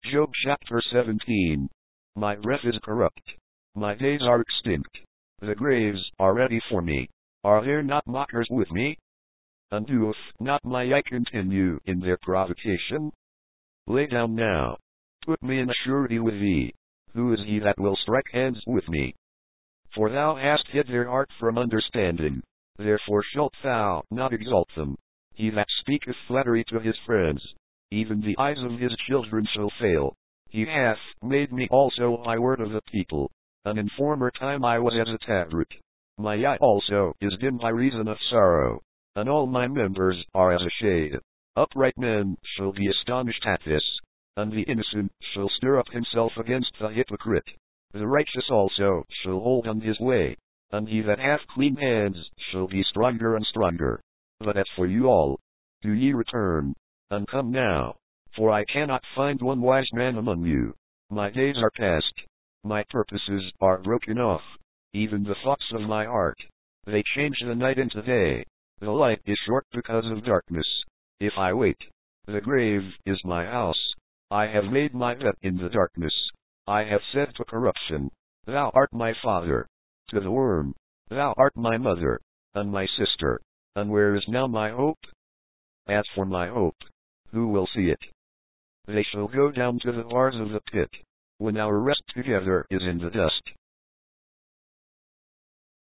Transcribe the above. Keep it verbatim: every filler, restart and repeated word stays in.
Job chapter seventeen. My breath is corrupt. My days are extinct. The graves are ready for me. Are there not mockers with me? And doeth not my eye continue in their provocation? Lay down now. Put me in surety with thee. Who is he that will strike hands with me? For thou hast hid their heart from understanding. Therefore shalt thou not exalt them. He that speaketh flattery to his friends, even the eyes of his children shall fail. He hath made me also a word of the people, and in former time I was as a taproot. My eye also is dim by reason of sorrow, and all my members are as a shade. Upright men shall be astonished at this, and the innocent shall stir up himself against the hypocrite. The righteous also shall hold on his way, and he that hath clean hands shall be stronger and stronger. But as for you all, do ye return, and come now, for I cannot find one wise man among you. My days are past, my purposes are broken off, even the thoughts of my heart. They change the night into day. The light is short because of darkness. If I wait, the grave is my house. I have made my bed in the darkness. I have said to corruption, Thou art my father. To the worm, Thou art my mother, and my sister. And where is now my hope? As for my hope, who will see it? They shall go down to the bars of the pit, when our rest together is in the dust.